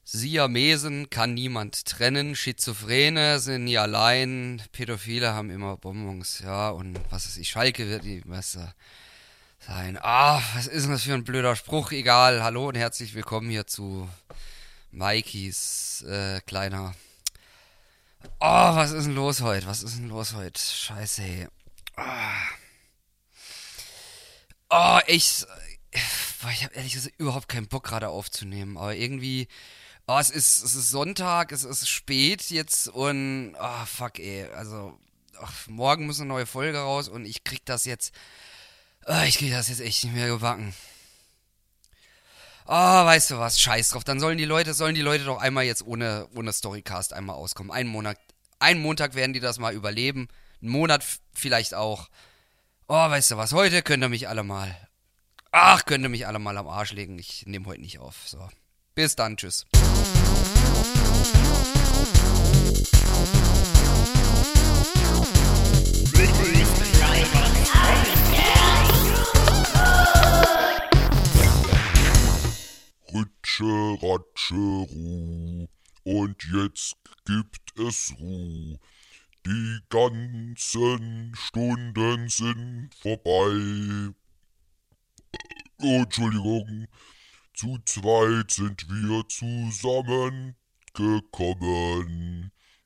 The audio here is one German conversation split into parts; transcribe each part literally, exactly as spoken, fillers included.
Siamesen kann niemand trennen, Schizophrene sind nie allein, Pädophile haben immer Bonbons, ja, und was ist ich, Schalke wird die Messe sein. Ah, was ist denn das für ein blöder Spruch? Egal, hallo und herzlich willkommen hier zu Mikeys äh, kleiner... Oh, was ist denn los heute? Was ist denn los heute? Scheiße, hey. Ah. Oh, ich... Boah, ich habe ehrlich gesagt überhaupt keinen Bock gerade aufzunehmen, aber irgendwie... Oh, es ist, es ist Sonntag, es ist spät jetzt und... Oh, fuck, ey. Also, ach, morgen muss eine neue Folge raus und ich krieg das jetzt... Oh, ich krieg das jetzt echt nicht mehr gebacken. Oh, weißt du was? Scheiß drauf. Dann sollen die Leute, sollen die Leute doch einmal jetzt ohne, ohne Storycast einmal auskommen. Einen Monat, einen Montag werden die das mal überleben. Einen Monat f- vielleicht auch. Oh, weißt du was? Heute könnt ihr mich alle mal... Ach, könnt ihr mich alle mal am Arsch legen. Ich nehme heute nicht auf. So. Bis dann, tschüss. Ritsche, Ratsche, Ruh, und jetzt gibt es Ruh. Die ganzen Stunden sind vorbei. Oh, Entschuldigung, zu zweit sind wir zusammengekommen.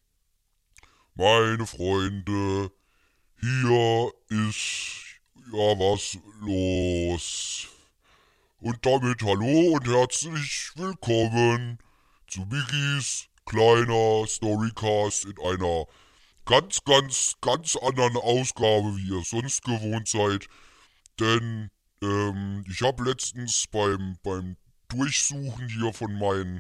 Meine Freunde, hier ist ja was los. Und damit hallo und herzlich willkommen zu Miggies kleiner Storycast in einer ganz, ganz, ganz anderen Ausgabe, wie ihr sonst gewohnt seid. Denn ähm, ich habe letztens beim, beim Durchsuchen hier von meinen,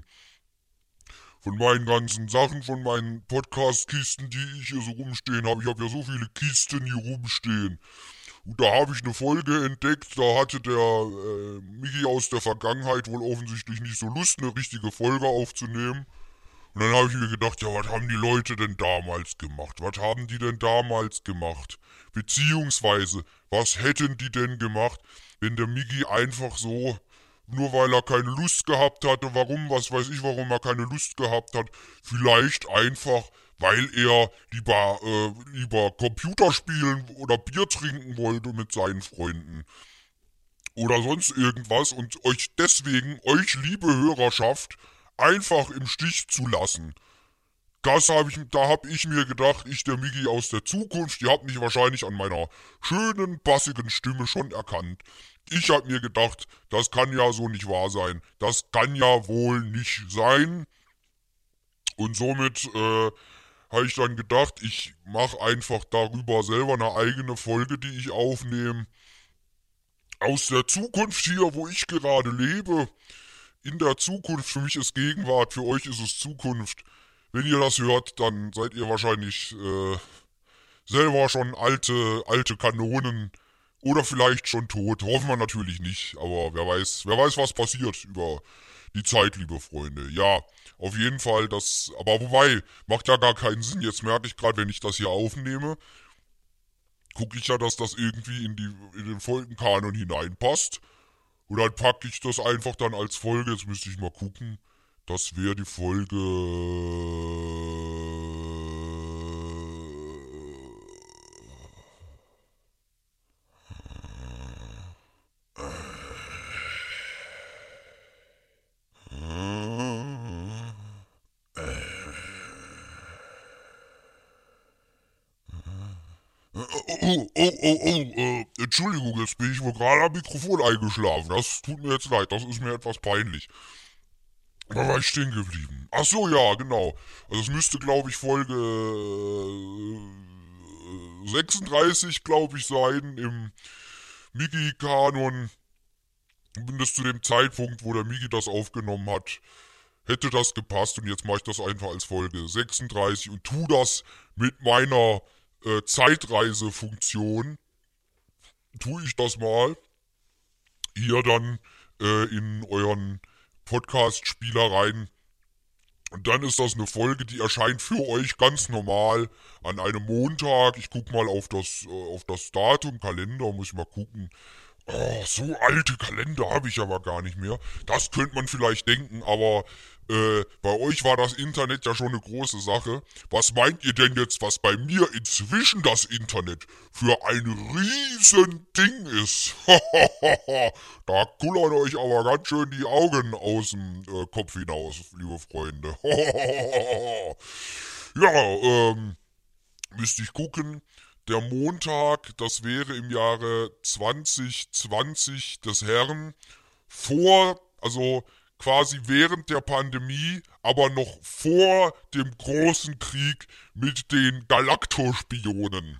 von meinen ganzen Sachen, von meinen Podcast-Kisten, die ich hier so rumstehen habe, ich habe ja so viele Kisten hier rumstehen. Und da habe ich eine Folge entdeckt, da hatte der äh, Miggi aus der Vergangenheit wohl offensichtlich nicht so Lust, eine richtige Folge aufzunehmen. Und dann habe ich mir gedacht, ja, was haben die Leute denn damals gemacht? Was haben die denn damals gemacht? Beziehungsweise, was hätten die denn gemacht, wenn der Miggi einfach so, nur weil er keine Lust gehabt hatte, warum, was weiß ich, warum er keine Lust gehabt hat, vielleicht einfach, weil er lieber, äh, lieber Computer spielen oder Bier trinken wollte mit seinen Freunden. Oder sonst irgendwas und euch deswegen, euch liebe Hörerschaft, einfach im Stich zu lassen. Das hab ich, da hab ich mir gedacht, ich der Miggi aus der Zukunft, ihr habt mich wahrscheinlich an meiner schönen, bassigen Stimme schon erkannt. Ich hab mir gedacht, das kann ja so nicht wahr sein. Das kann ja wohl nicht sein. Und somit, äh, habe ich dann gedacht, ich mache einfach darüber selber eine eigene Folge, die ich aufnehme. Aus der Zukunft hier, wo ich gerade lebe. In der Zukunft, für mich ist Gegenwart, für euch ist es Zukunft. Wenn ihr das hört, dann seid ihr wahrscheinlich äh, selber schon alte, alte Kanonen oder vielleicht schon tot. Hoffen wir natürlich nicht, aber wer weiß, wer weiß, was passiert über die Zeit, liebe Freunde. Ja, auf jeden Fall, das, aber wobei, macht ja gar keinen Sinn. Jetzt merke ich gerade, wenn ich das hier aufnehme, gucke ich ja, dass das irgendwie in, die, in den Folgenkanon hineinpasst. Und dann packe ich das einfach dann als Folge, jetzt müsste ich mal gucken, das wäre die Folge... Oh, oh, oh, oh, äh, Entschuldigung, jetzt bin ich wohl gerade am Mikrofon eingeschlafen. Das tut mir jetzt leid, das ist mir etwas peinlich. Da war ich stehen geblieben. Ach so, ja, genau. Also es müsste, glaube ich, Folge äh, sechsunddreißig, glaube ich, sein im Migi-Kanon. Zumindest zu dem Zeitpunkt, wo der Migi das aufgenommen hat, hätte das gepasst. Und jetzt mache ich das einfach als Folge sechsunddreißig und tu das mit meiner äh, Zeitreisefunktion. Tue ich das mal hier dann äh, in euren Podcast-Spielereien. Und dann ist das eine Folge, die erscheint für euch ganz normal an einem Montag. Ich guck mal auf das, äh, auf das Datum, Kalender, muss ich mal gucken. Oh, so alte Kalender habe ich aber gar nicht mehr. Das könnte man vielleicht denken, aber Äh, bei euch war das Internet ja schon eine große Sache. Was meint ihr denn jetzt, was bei mir inzwischen das Internet für ein Riesending ist? Da kullern euch aber ganz schön die Augen aus dem äh, Kopf hinaus, liebe Freunde. Ja, ähm, müsste ich gucken. Der Montag, das wäre im Jahre zwanzig zwanzig des Herrn, vor, also quasi während der Pandemie, aber noch vor dem großen Krieg mit den Galaktospionen.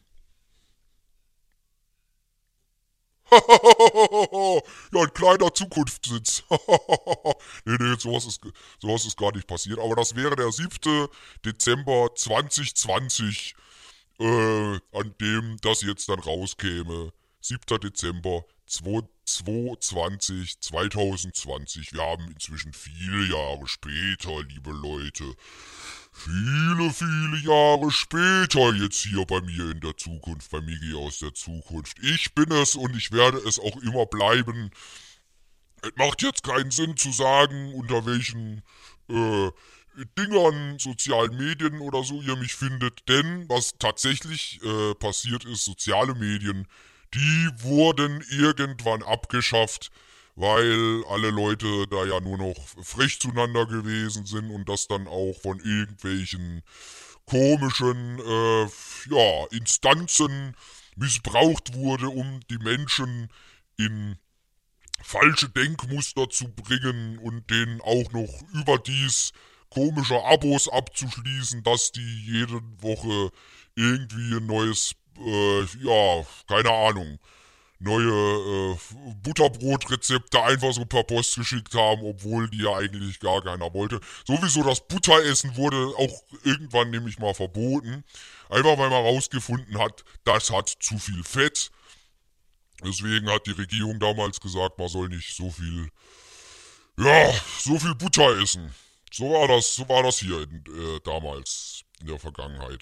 Ja, ein kleiner Zukunftssitz. Nee, nee, sowas ist, sowas ist gar nicht passiert. Aber das wäre der siebte Dezember zweitausendzwanzig, äh, an dem das jetzt dann rauskäme. siebter Dezember zweitausendzwanzig, zweitausendzwanzig. Wir haben inzwischen viele Jahre später, liebe Leute. Viele, viele Jahre später jetzt hier bei mir in der Zukunft, bei Migi aus der Zukunft. Ich bin es und ich werde es auch immer bleiben. Es macht jetzt keinen Sinn zu sagen, unter welchen äh, Dingern, sozialen Medien oder so ihr mich findet, denn was tatsächlich äh, passiert ist, soziale Medien, die wurden irgendwann abgeschafft, weil alle Leute da ja nur noch frech zueinander gewesen sind und das dann auch von irgendwelchen komischen äh, ja, Instanzen missbraucht wurde, um die Menschen in falsche Denkmuster zu bringen und denen auch noch überdies komische Abos abzuschließen, dass die jede Woche irgendwie ein neues, äh, ja, keine Ahnung, neue äh, Butterbrotrezepte einfach so per Post geschickt haben, obwohl die ja eigentlich gar keiner wollte. Sowieso das Butteressen wurde auch irgendwann nämlich mal verboten. Einfach weil man rausgefunden hat, das hat zu viel Fett. Deswegen hat die Regierung damals gesagt, man soll nicht so viel, ja, so viel Butter essen. So war das, so war das hier in, äh, damals in der Vergangenheit.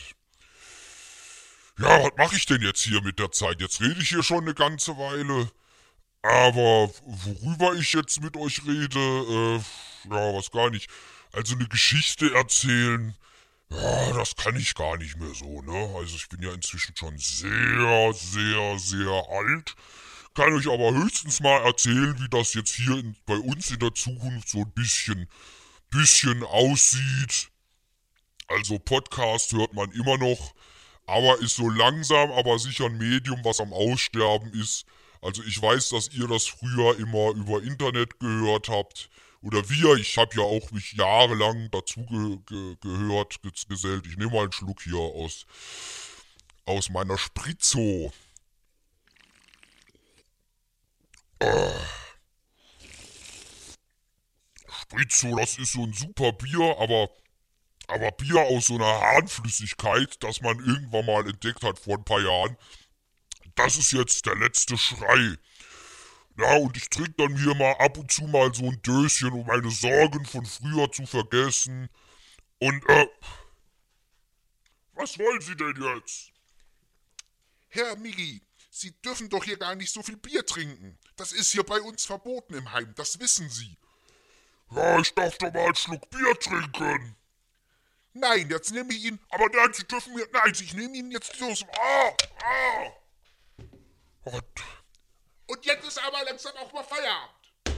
Ja, was mache ich denn jetzt hier mit der Zeit? Jetzt rede ich hier schon eine ganze Weile. Aber worüber ich jetzt mit euch rede, äh, ja, was gar nicht. Also eine Geschichte erzählen, ja, das kann ich gar nicht mehr so, ne? Also ich bin ja inzwischen schon sehr, sehr, sehr alt. Kann euch aber höchstens mal erzählen, wie das jetzt hier in, bei uns in der Zukunft so ein bisschen, bisschen aussieht. Also Podcast hört man immer noch, aber ist so langsam, aber sicher ein Medium, was am Aussterben ist. Also ich weiß, dass ihr das früher immer über Internet gehört habt. Oder wir, ich habe ja auch mich jahrelang dazu ge ge gehört, ge gesellt. Ich nehme mal einen Schluck hier aus, aus meiner Spritzo. Äh, Spritzo, das ist so ein super Bier, aber, aber Bier aus so einer Harnflüssigkeit, das man irgendwann mal entdeckt hat vor ein paar Jahren. Das ist jetzt der letzte Schrei. Ja, und ich trinke dann hier mal ab und zu mal so ein Döschen, um meine Sorgen von früher zu vergessen. Und, äh, was wollen Sie denn jetzt? Herr Migi, Sie dürfen doch hier gar nicht so viel Bier trinken. Das ist hier bei uns verboten im Heim, das wissen Sie. Ja, ich darf doch mal einen Schluck Bier trinken. Nein, jetzt nehme ich ihn. Aber nein, Sie dürfen mir, nein, ich nehme ihn jetzt los. Ah, ah. Gott. Und jetzt ist aber langsam auch mal Feierabend.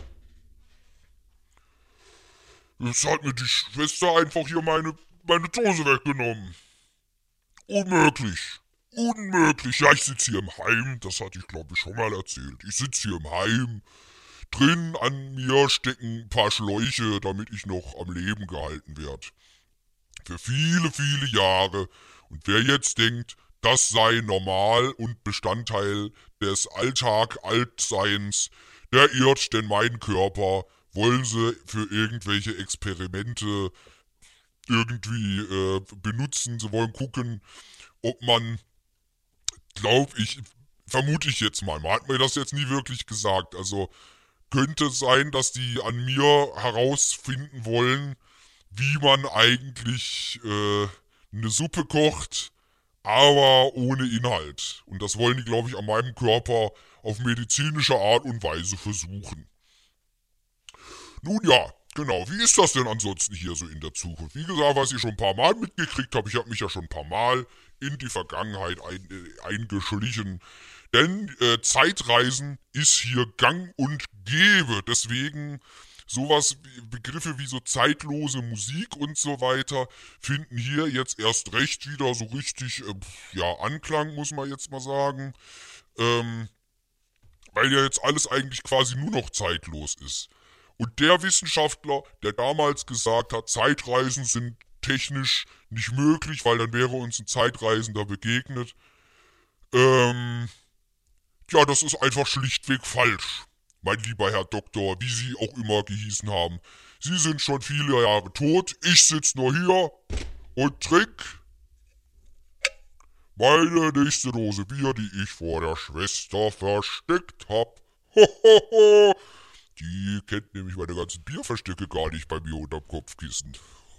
Jetzt hat mir die Schwester einfach hier meine, meine Dose weggenommen. Unmöglich. Unmöglich. Ja, ich sitze hier im Heim. Das hatte ich, glaube ich, schon mal erzählt. Ich sitze hier im Heim. Drin an mir stecken ein paar Schläuche, damit ich noch am Leben gehalten werde. Für viele, viele Jahre. Und wer jetzt denkt, das sei normal und Bestandteil des Alltag-Altseins, der irrt, denn meinen Körper wollen sie für irgendwelche Experimente irgendwie äh, benutzen. Sie wollen gucken, ob man, glaub ich, vermute ich jetzt mal, man hat mir das jetzt nie wirklich gesagt, also könnte es sein, dass die an mir herausfinden wollen, wie man eigentlich äh, eine Suppe kocht, aber ohne Inhalt. Und das wollen die, glaube ich, an meinem Körper auf medizinische Art und Weise versuchen. Nun ja, Genau, wie ist das denn ansonsten hier so in der Zukunft? Wie gesagt, was ich schon ein paar Mal mitgekriegt habe, ich habe mich ja schon ein paar Mal in die Vergangenheit ein, äh, eingeschlichen. Denn äh, Zeitreisen ist hier gang und gäbe. Deswegen sowas, wie, Begriffe wie so zeitlose Musik und so weiter finden hier jetzt erst recht wieder so richtig, äh, ja, Anklang, muss man jetzt mal sagen. Ähm, weil ja jetzt alles eigentlich quasi nur noch zeitlos ist. Und der Wissenschaftler, der damals gesagt hat, Zeitreisen sind technisch nicht möglich, weil dann wäre uns ein Zeitreisender begegnet, ähm, ja, das ist einfach schlichtweg falsch. Mein lieber Herr Doktor, wie Sie auch immer gehießen haben. Sie sind schon viele Jahre tot, ich sitze nur hier und trink meine nächste Dose Bier, die ich vor der Schwester versteckt hab. Hohoho. Die kennt nämlich meine ganzen Bierverstecke gar nicht bei mir unterm Kopfkissen.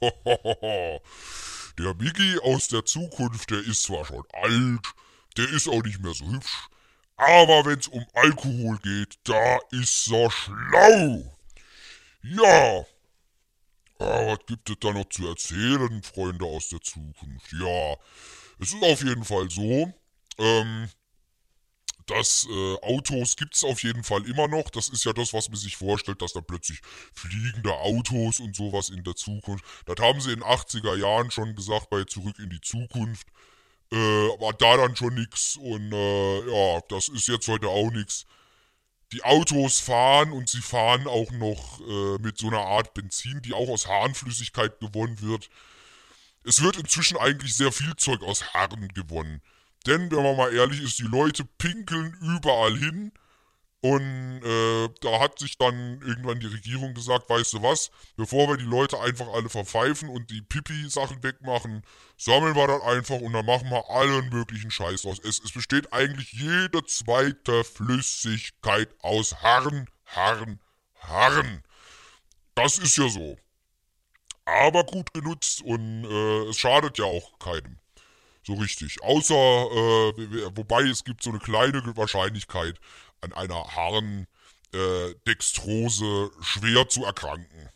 Der Miggi aus der Zukunft, der ist zwar schon alt, der ist auch nicht mehr so hübsch, aber wenn's um Alkohol geht, da ist er schlau. Ja, ah, was gibt es da noch zu erzählen, Freunde aus der Zukunft? Ja, es ist auf jeden Fall so, ähm, dass äh, Autos gibt's auf jeden Fall immer noch. Das ist ja das, was man sich vorstellt, dass da plötzlich fliegende Autos und sowas in der Zukunft. Das haben sie in den achtziger Jahren schon gesagt bei Zurück in die Zukunft. Äh, war da dann schon nix und äh, ja, das ist jetzt heute auch nix. Die Autos fahren und sie fahren auch noch äh, mit so einer Art Benzin, die auch aus Harnflüssigkeit gewonnen wird. Es wird inzwischen eigentlich sehr viel Zeug aus Harn gewonnen. Denn, wenn man mal ehrlich ist, die Leute pinkeln überall hin. Und äh, da hat sich dann irgendwann die Regierung gesagt, weißt du was, bevor wir die Leute einfach alle verpfeifen und die Pipi-Sachen wegmachen, sammeln wir das einfach und dann machen wir allen möglichen Scheiß aus. Es, es besteht eigentlich jede zweite Flüssigkeit aus Harn, Harn, Harn. Das ist ja so. Aber gut genutzt und äh, es schadet ja auch keinem. So richtig. Außer, äh, wobei es gibt so eine kleine Wahrscheinlichkeit, an einer Harndextrose äh, schwer zu erkranken.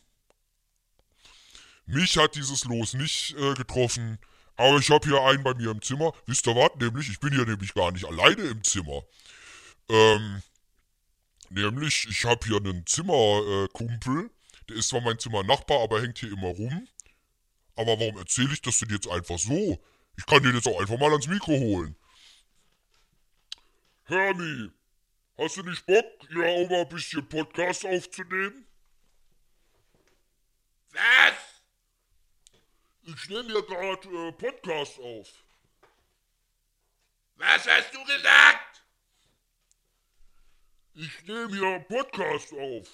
Mich hat dieses Los nicht äh, getroffen, aber ich habe hier einen bei mir im Zimmer. Wisst ihr was? Nämlich, ich bin hier nämlich gar nicht alleine im Zimmer. Ähm, nämlich, ich habe hier einen Zimmerkumpel, äh, der ist zwar mein Zimmernachbar, aber hängt hier immer rum. Aber warum erzähle ich das denn jetzt einfach so? Ich kann den jetzt auch einfach mal ans Mikro holen. Hermi, hast du nicht Bock, hier auch mal ein bisschen Podcast aufzunehmen? Was? Ich nehme hier gerade äh, Podcast auf. Was hast du gesagt? Ich nehme hier Podcast auf.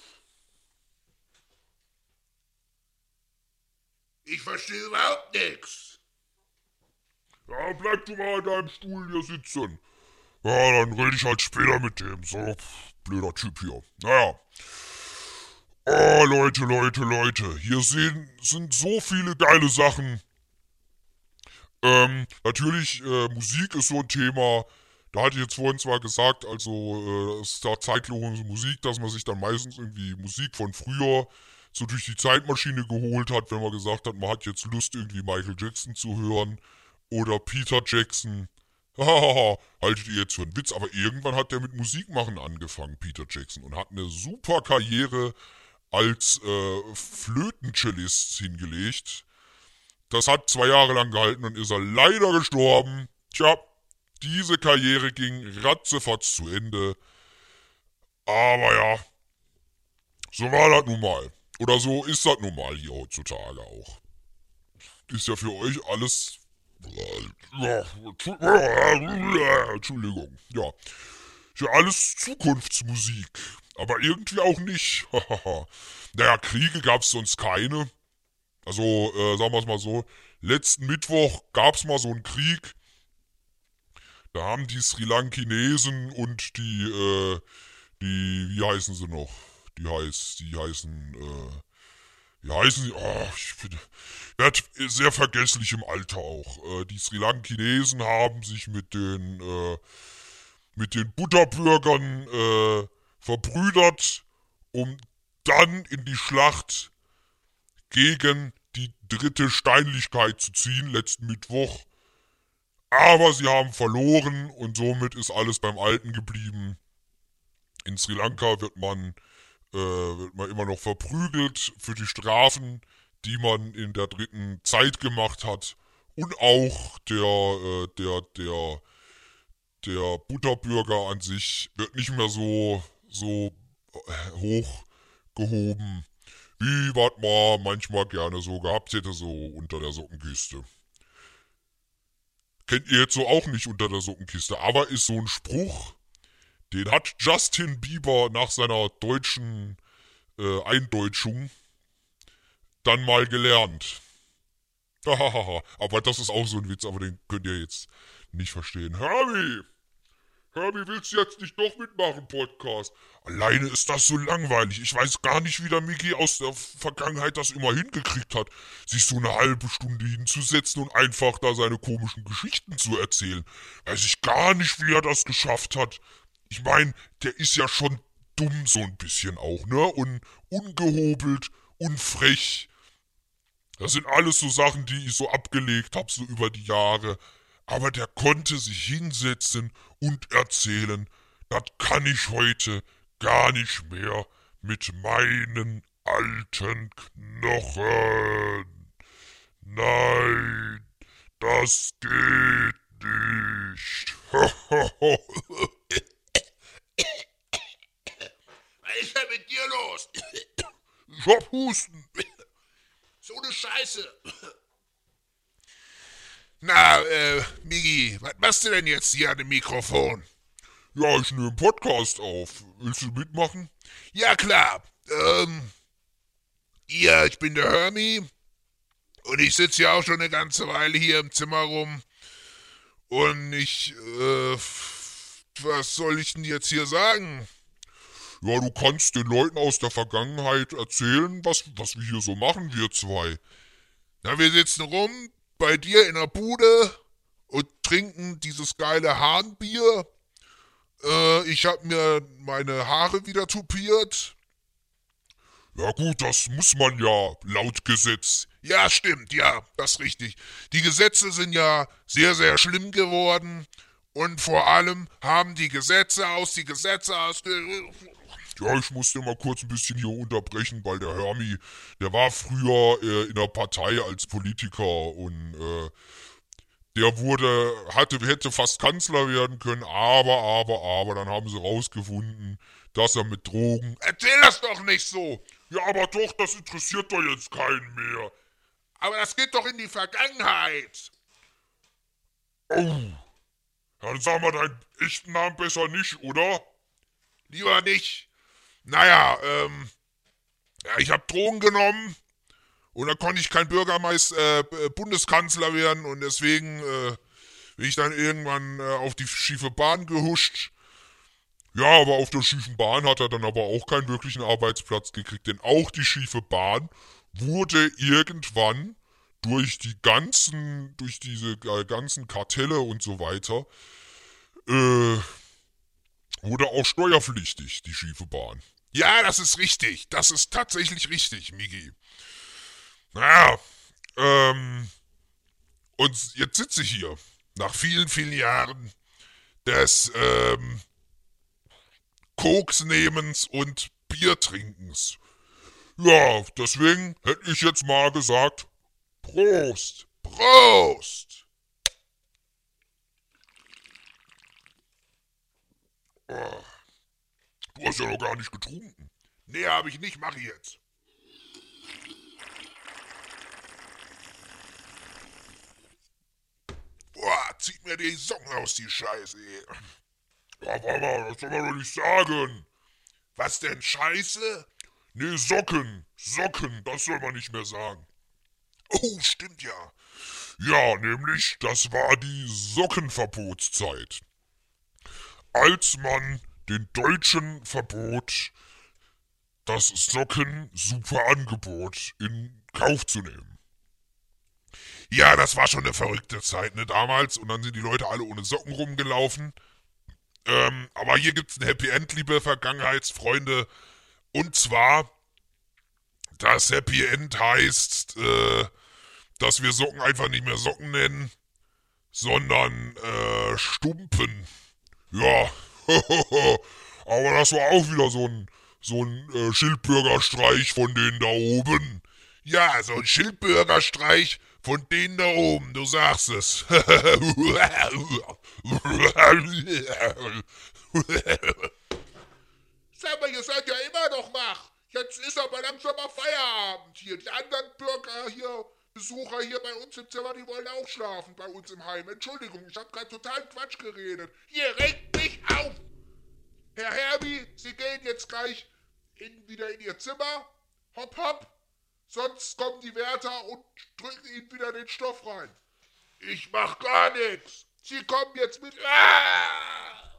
Ich verstehe überhaupt nichts. Ja, bleib du mal in deinem Stuhl hier sitzen. Ja, dann rede ich halt später mit dem. So, blöder Typ hier. Naja. Oh, Leute, Leute, Leute. Hier sehen, sind so viele geile Sachen. Ähm, natürlich, äh, Musik ist so ein Thema. Da hatte ich jetzt vorhin zwar gesagt, also, äh, es ist da zeitlose Musik, dass man sich dann meistens irgendwie Musik von früher so durch die Zeitmaschine geholt hat, wenn man gesagt hat, man hat jetzt Lust, irgendwie Michael Jackson zu hören. Oder Peter Jackson. Hahaha, haltet ihr jetzt für einen Witz, aber irgendwann hat der mit Musikmachen angefangen, Peter Jackson, und hat eine super Karriere als äh, Flötencellist hingelegt. Das hat zwei Jahre lang gehalten und ist er leider gestorben. Tja, diese Karriere ging ratzefatz zu Ende. Aber ja, so war das nun mal. Oder so ist das nun mal hier heutzutage auch. Ist ja für euch alles... Ja, Entschuldigung. Ja, ist ja alles Zukunftsmusik. Aber irgendwie auch nicht. Naja, Kriege gab's sonst keine. Also, äh, sagen wir es mal so. Letzten Mittwoch gab's mal so einen Krieg. Da haben die Sri Lankinesen und die, äh, die, wie heißen sie noch? Die heißt, die heißen, äh, wie heißen sie? Oh, ich bin, werd sehr vergesslich im Alter auch. Äh, die Sri Lankinesen haben sich mit den, äh, mit den Butterbürgern, äh, verbrüdert, um dann in die Schlacht gegen die dritte Steinlichkeit zu ziehen, letzten Mittwoch. Aber sie haben verloren und somit ist alles beim Alten geblieben. In Sri Lanka wird man, äh, wird man immer noch verprügelt für die Strafen, die man in der dritten Zeit gemacht hat. Und auch der, äh, der, der, der Butterbürger an sich wird nicht mehr so, so hoch gehoben, wie was man manchmal gerne so gehabt hätte, so unter der Sockenkiste. Kennt ihr jetzt so auch nicht unter der Sockenkiste, aber ist so ein Spruch, den hat Justin Bieber nach seiner deutschen äh, Eindeutschung dann mal gelernt. Aber das ist auch so ein Witz, aber den könnt ihr jetzt nicht verstehen. Herbie! Herbie, willst du jetzt nicht doch mitmachen, Podcast? Alleine ist das so langweilig. Ich weiß gar nicht, wie der Micky aus der Vergangenheit das immer hingekriegt hat, sich so eine halbe Stunde hinzusetzen und einfach da seine komischen Geschichten zu erzählen. Weiß ich gar nicht, wie er das geschafft hat. Ich meine, der ist ja schon dumm so ein bisschen auch, ne? Und ungehobelt und frech. Das sind alles so Sachen, die ich so abgelegt habe, so über die Jahre. Aber der konnte sich hinsetzen und erzählen, das kann ich heute gar nicht mehr mit meinen alten Knochen. Nein, das geht nicht. Was ist denn mit dir los? Ich hab Husten. So eine Scheiße. Na, äh, Migi, was machst du denn jetzt hier an dem Mikrofon? Ja, ich nehme einen Podcast auf. Willst du mitmachen? Ja, klar. Ähm, ja, ich bin der Hermie und ich sitze ja auch schon eine ganze Weile hier im Zimmer rum und ich, äh, was soll ich denn jetzt hier sagen? Ja, du kannst den Leuten aus der Vergangenheit erzählen, was, was wir hier so machen, wir zwei. Na, wir sitzen rum bei dir in der Bude und trinken dieses geile Hahnbier. Äh, ich hab mir meine Haare wieder tupiert. Ja gut, das muss man ja, laut Gesetz. Ja, stimmt, ja, das ist richtig. Die Gesetze sind ja sehr, sehr schlimm geworden. Und vor allem haben die Gesetze aus, die Gesetze aus... Ja, ich musste mal kurz ein bisschen hier unterbrechen, weil der Hermie, der war früher äh, in der Partei als Politiker und äh, der wurde, hatte, hätte fast Kanzler werden können, aber, aber, aber, dann haben sie rausgefunden, dass er mit Drogen... Erzähl das doch nicht so! Ja, aber doch, das interessiert doch jetzt keinen mehr. Aber das geht doch in die Vergangenheit! Oh, ja, dann sag mal deinen echten Namen besser nicht, oder? Lieber nicht. Naja, ähm, ja, ich hab Drogen genommen und da konnte ich kein Bürgermeister, äh, Bundeskanzler werden und deswegen äh, bin ich dann irgendwann äh, auf die schiefe Bahn gehuscht. Ja, aber auf der schiefen Bahn hat er dann aber auch keinen wirklichen Arbeitsplatz gekriegt, denn auch die schiefe Bahn wurde irgendwann durch die ganzen, durch diese äh, ganzen Kartelle und so weiter, äh, wurde auch steuerpflichtig, die schiefe Bahn. Ja, das ist richtig. Das ist tatsächlich richtig, Migi. Naja, ähm, und jetzt sitze ich hier, nach vielen, vielen Jahren des, ähm, Koksnehmens und Biertrinkens. Ja, deswegen hätte ich jetzt mal gesagt, Prost! Prost! Oh, du hast ja noch gar nicht getrunken. Nee, hab ich nicht, mach ich jetzt. Boah, zieht mir die Socken aus, die Scheiße, ey. Ja, Mama, das soll man doch nicht sagen. Was denn, Scheiße? Nee, Socken, Socken, das soll man nicht mehr sagen. Oh, stimmt ja. Ja, nämlich, das war die Sockenverbotszeit. Als man den Deutschen verbot, das Socken-Super-Angebot in Kauf zu nehmen. Ja, das war schon eine verrückte Zeit, ne, damals. Und dann sind die Leute alle ohne Socken rumgelaufen. Ähm, aber hier gibt's ein Happy End, liebe Vergangenheitsfreunde. Und zwar das Happy End heißt, äh, dass wir Socken einfach nicht mehr Socken nennen, sondern äh, Stumpen. Ja, aber das war auch wieder so ein, so ein äh, Schildbürgerstreich von denen da oben. Ja, so ein Schildbürgerstreich von denen da oben, du sagst es. Sag mal, ihr seid ja immer noch wach. Jetzt ist aber langsam mal Feierabend hier. Die anderen Bürger hier, Besucher hier bei uns im Zimmer, die wollen auch schlafen bei uns im Heim. Entschuldigung, ich habe gerade total Quatsch geredet. Ihr regt mich auf. Herr Herbie, Sie gehen jetzt gleich in, wieder in Ihr Zimmer. Hopp, hopp. Sonst kommen die Wärter und drücken Ihnen wieder den Stoff rein. Ich mach gar nichts. Sie kommen jetzt mit... Ah!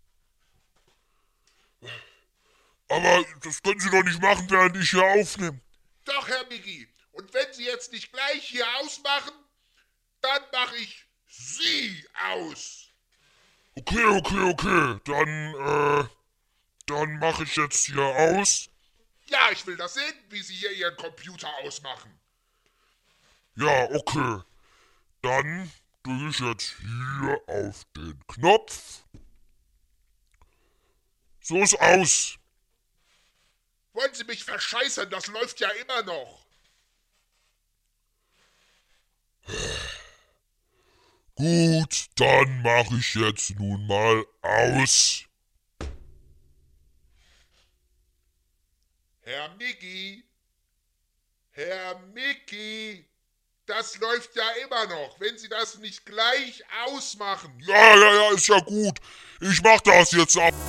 Aber das können Sie doch nicht machen, während ich hier aufnehme. Doch, Herr Miggi. Und wenn Sie jetzt nicht gleich hier ausmachen, dann mache ich Sie aus. Okay, okay, okay. Dann, äh, dann mache ich jetzt hier aus. Ja, ich will das sehen, wie Sie hier Ihren Computer ausmachen. Ja, okay. Dann drücke ich jetzt hier auf den Knopf. So ist aus. Wollen Sie mich verscheißern? Das läuft ja immer noch. Gut, dann mache ich jetzt nun mal aus. Herr Miggi, Herr Miggi, das läuft ja immer noch, wenn Sie das nicht gleich ausmachen. Ja, ja, ja, ist ja gut. Ich mach das jetzt ab.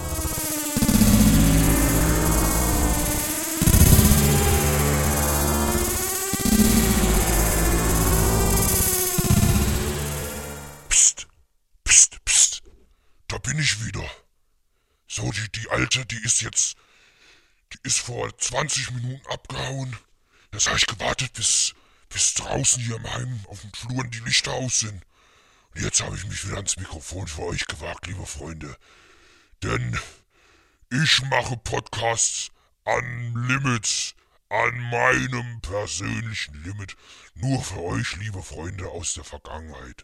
Psst, psst, psst. Da bin ich wieder. So, die, die Alte, die ist jetzt... Die ist vor zwanzig Minuten abgehauen. Jetzt habe ich gewartet, bis, bis draußen hier im Heim auf den Fluren die Lichter aus sind. Und jetzt habe ich mich wieder ans Mikrofon für euch gewagt, liebe Freunde. Denn ich mache Podcasts an Limits, an meinem persönlichen Limit. Nur für euch, liebe Freunde aus der Vergangenheit.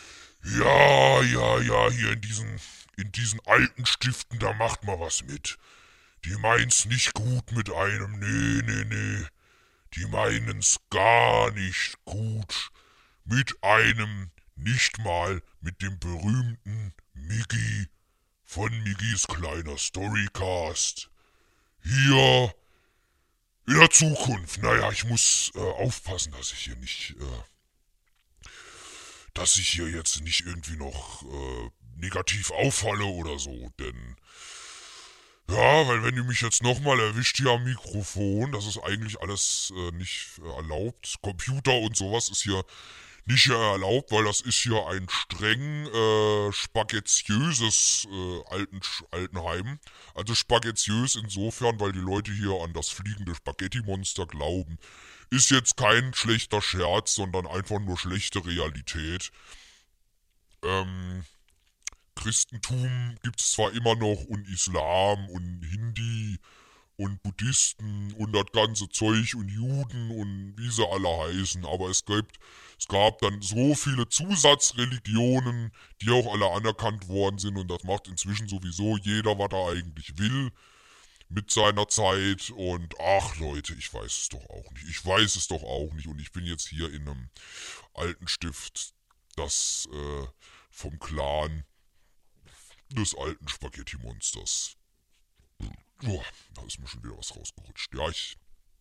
Ja, ja, ja, hier in diesen, in diesen alten Stiften, da macht man was mit. Die meinen's nicht gut mit einem, nee, nee, nee. Die meinen's gar nicht gut mit einem, nicht mal mit dem berühmten Miggi von Miggis kleiner Storycast. Hier in der Zukunft. Naja, ich muss äh, aufpassen, dass ich hier nicht, äh, dass ich hier jetzt nicht irgendwie noch äh, negativ auffalle oder so, denn... Ja, weil wenn ihr mich jetzt nochmal erwischt hier am Mikrofon, das ist eigentlich alles äh, nicht äh, erlaubt. Computer und sowas ist hier nicht äh, erlaubt, weil das ist hier ein streng äh, spaghettiöses äh, Alten, Altenheim. Also spaghettiös insofern, weil die Leute hier an das fliegende Spaghetti-Monster glauben. Ist jetzt kein schlechter Scherz, sondern einfach nur schlechte Realität. Ähm... Christentum gibt es zwar immer noch und Islam und Hindi und Buddhisten und das ganze Zeug und Juden und wie sie alle heißen, aber es gibt, es gab dann so viele Zusatzreligionen, die auch alle anerkannt worden sind und das macht inzwischen sowieso jeder, was er eigentlich will mit seiner Zeit und ach Leute, ich weiß es doch auch nicht, ich weiß es doch auch nicht und ich bin jetzt hier in einem alten Stift, das äh, vom Clan des alten Spaghetti-Monsters. Oh, da ist mir schon wieder was rausgerutscht. Ja, ich...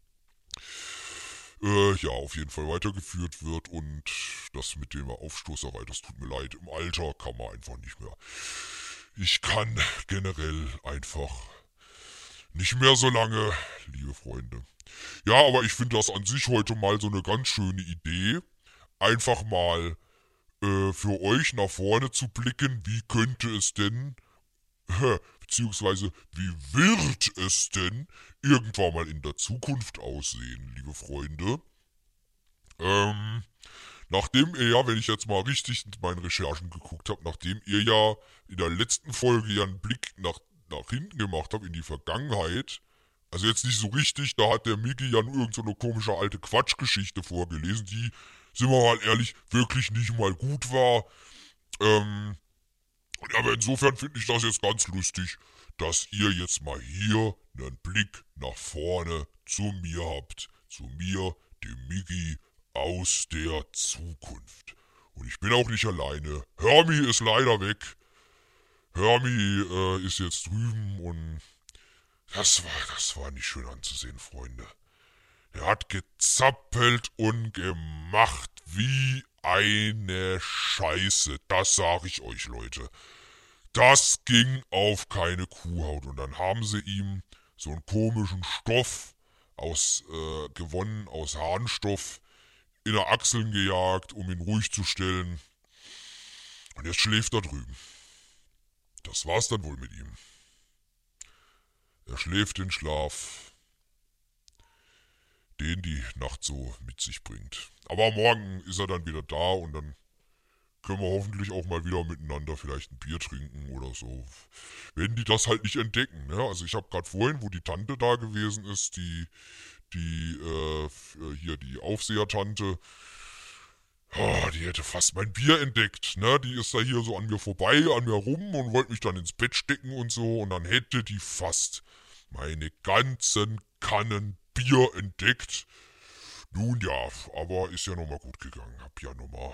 Äh, ja, auf jeden Fall weitergeführt wird und das mit dem Aufstoßerei, das tut mir leid. Im Alter kann man einfach nicht mehr. Ich kann generell einfach nicht mehr so lange, liebe Freunde. Ja, aber ich finde das an sich heute mal so eine ganz schöne Idee. Einfach mal für euch nach vorne zu blicken, wie könnte es denn, äh, beziehungsweise wie wird es denn irgendwann mal in der Zukunft aussehen, liebe Freunde. Ähm, nachdem ihr ja, wenn ich jetzt mal richtig in meinen Recherchen geguckt habe, nachdem ihr ja in der letzten Folge ja einen Blick nach, nach hinten gemacht habt, in die Vergangenheit, Also jetzt nicht so richtig, da hat der Mickey ja nur irgend so eine komische alte Quatschgeschichte vorgelesen, die, sind wir mal ehrlich, wirklich nicht mal gut war. Ähm, aber insofern finde ich das jetzt ganz lustig, dass ihr jetzt mal hier einen Blick nach vorne zu mir habt. Zu mir, dem Mickey aus der Zukunft. Und ich bin auch nicht alleine. Hermi ist leider weg. Hermi äh, ist jetzt drüben und das war, das war nicht schön anzusehen, Freunde. Er hat gezappelt und gemacht wie eine Scheiße. Das sag ich euch, Leute. Das ging auf keine Kuhhaut. Und dann haben sie ihm so einen komischen Stoff aus, äh, gewonnen, aus Harnstoff, in der Achseln gejagt, um ihn ruhig zu stellen. Und jetzt schläft er drüben. Das war's dann wohl mit ihm. Er schläft den Schlaf, den die Nacht so mit sich bringt. Aber morgen ist er dann wieder da und dann können wir hoffentlich auch mal wieder miteinander vielleicht ein Bier trinken oder so. Wenn die das halt nicht entdecken, ne? Also ich habe gerade vorhin, wo die Tante da gewesen ist, die, die, äh, hier die Aufsehertante, oh, die hätte fast mein Bier entdeckt, ne? Die ist da hier so an mir vorbei, an mir rum und wollte mich dann ins Bett stecken und so und dann hätte die fast meine ganzen Kannen Bier entdeckt. Nun ja, aber ist ja nochmal gut gegangen. Hab ja nochmal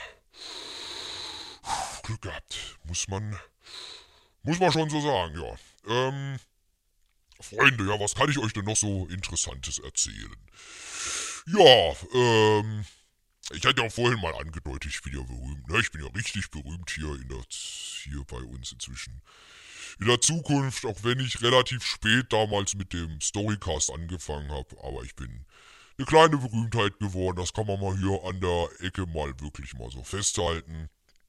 Glück gehabt. Muss man, muss man schon so sagen, ja. Ähm, Freunde, ja, was kann ich euch denn noch so Interessantes erzählen? Ja, ähm, ich hatte ja auch vorhin mal angedeutet, ich bin ja berühmt, ne? Ich bin ja richtig berühmt hier in der, hier bei uns inzwischen. In der Zukunft, auch wenn ich relativ spät damals mit dem Storycast angefangen habe, aber ich bin eine kleine Berühmtheit geworden, das kann man mal hier an der Ecke mal wirklich mal so festhalten.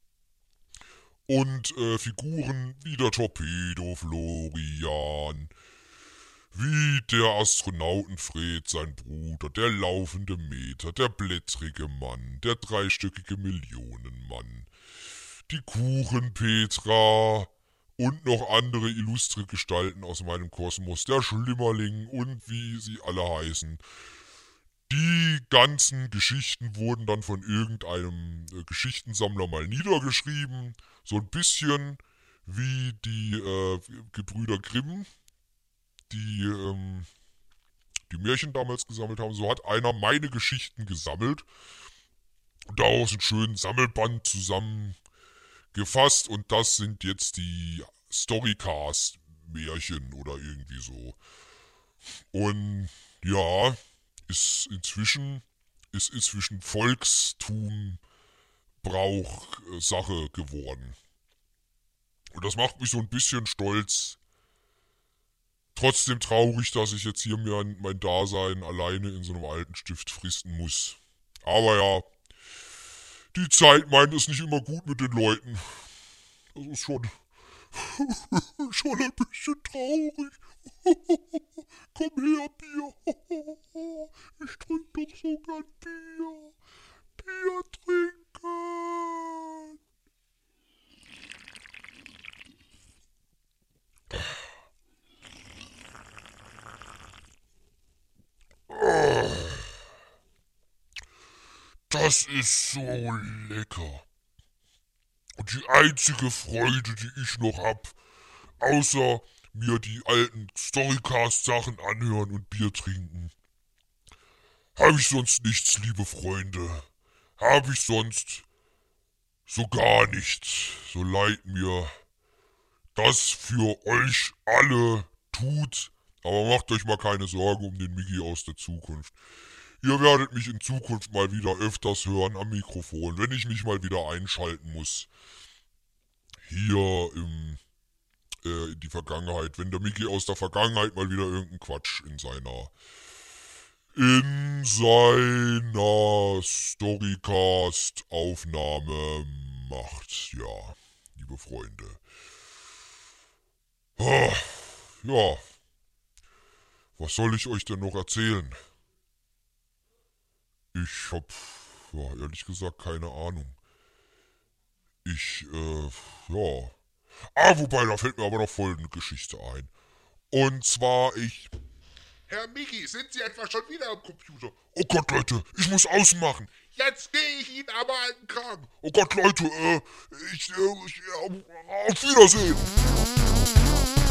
Und äh, Figuren wie der Torpedo Florian, wie der Astronautenfred, sein Bruder, der laufende Meter, der blättrige Mann, der dreistöckige Millionenmann, die Kuchenpetra und noch andere illustre Gestalten aus meinem Kosmos, der Schlimmerling und wie sie alle heißen. Die ganzen Geschichten wurden dann von irgendeinem äh, Geschichtensammler mal niedergeschrieben. So ein bisschen wie die äh, Gebrüder Grimm, die ähm, die Märchen damals gesammelt haben. So hat einer meine Geschichten gesammelt und daraus einen schönen Sammelband zusammengefasst. Und das sind jetzt die Storycast-Märchen oder irgendwie so. Und ja, ist inzwischen, ist inzwischen Volkstum, Brauch, äh, Sache geworden. Und das macht mich so ein bisschen stolz. Trotzdem traurig, dass ich jetzt hier mir mein Dasein alleine in so einem alten Stift fristen muss. Aber ja, die Zeit meint es nicht immer gut mit den Leuten. Das ist schon, schon ein bisschen traurig. Komm her, Bier. Ich trink doch so gern Bier. Bier trinken. Das ist so lecker. Und die einzige Freude, die ich noch hab, außer mir die alten Storycast-Sachen anhören und Bier trinken, habe ich sonst nichts, liebe Freunde. Habe ich sonst so gar nichts. So leid mir das für euch alle tut. Aber macht euch mal keine Sorgen um den Mickey aus der Zukunft. Ihr werdet mich in Zukunft mal wieder öfters hören am Mikrofon, wenn ich mich mal wieder einschalten muss. Hier im, äh, in die Vergangenheit, wenn der Mickey aus der Vergangenheit mal wieder irgendeinen Quatsch in seiner in seiner Storycast-Aufnahme macht. Ja, liebe Freunde. Ah, ja, was soll ich euch denn noch erzählen? Ich hab, ja, ehrlich gesagt, keine Ahnung. Ich, äh, ja. Ah, wobei, da fällt mir aber noch folgende Geschichte ein. Und zwar, ich Herr Micky, sind Sie etwa schon wieder am Computer? Oh Gott, Leute, ich muss ausmachen. Jetzt gehe ich Ihnen aber an den Kragen. Oh Gott, Leute, äh, ich, äh, ich, äh, auf Wiedersehen.